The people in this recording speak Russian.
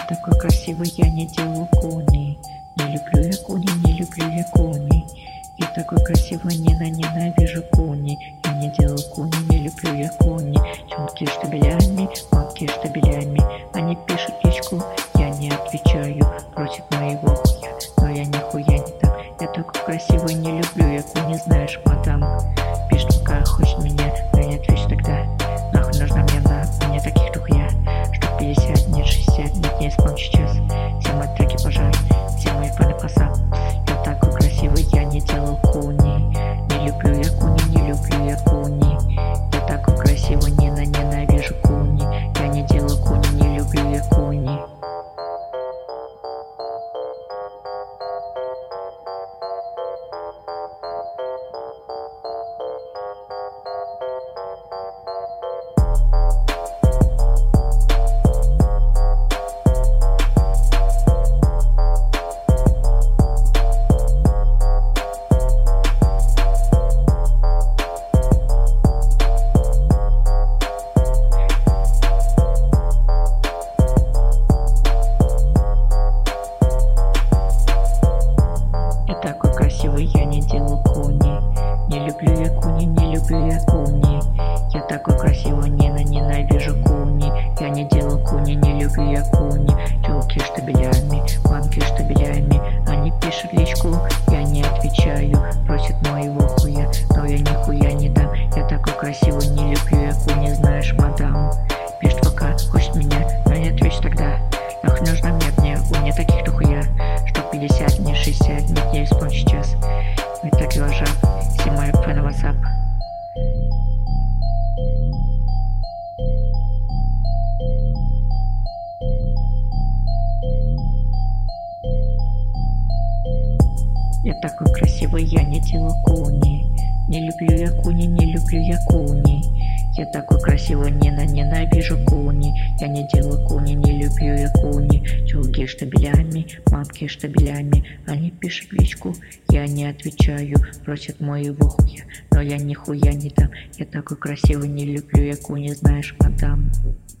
такой красивый, я не делаю куни. Не люблю я куни, не люблю я куни. Я такой красивый, ненавижу куни. Я не делаю куни, не люблю я куни. Чёнки штабелями, мамки штабелями. Они пишут личку, я не отвечаю. Просят моего хуя, но я нихуя не там. Я такой красивый, не люблю я куни, знаешь, мадам. Пишет, пока хочет меня, но я не отвечу тогда. Нахуй нужна мне мне таких тухуя. Что 50, нет 60, нет не исполню сейчас. Все мои треки пожар, все мои фаны паса. Я такой красивый, я не делаю куни. Не люблю я куни, не люблю я куни. Я такой красивый, ненавижу куни. Я не делаю куни, не люблю я куни. Такой красивый, я не делаю куни. Не люблю я куни, не люблю я куни. Я такой красивый, ненавижу куни. Я не делаю куни, не люблю я куни. Тёлки штабелями, мамки штабелями. Они пишут личку, я не отвечаю. Просят моего хуя, но я нихуя не дам. Я такой красивый, не люблю я куни, знаешь, мадам. Пишет, пока хочет меня, но я не отвечу тогда. Нахуй нужно мне, у меня таких дохуя. Что 50, не 60, нет не исполню сейчас. Мы так и ложат, все мои фаны WhatsApp. Я такой красивый, я не делаю куни. Не люблю я куни, не люблю я куни. Я такой красивый, ненавижу куни. Я не делаю куни, не люблю я куни. Тёлки штабелями, мамки штабелями. Они пишут личку, я не отвечаю. Просят моего хуя, но я нихуя не дам. Я такой красивый, не люблю я куни, знаешь, мадам.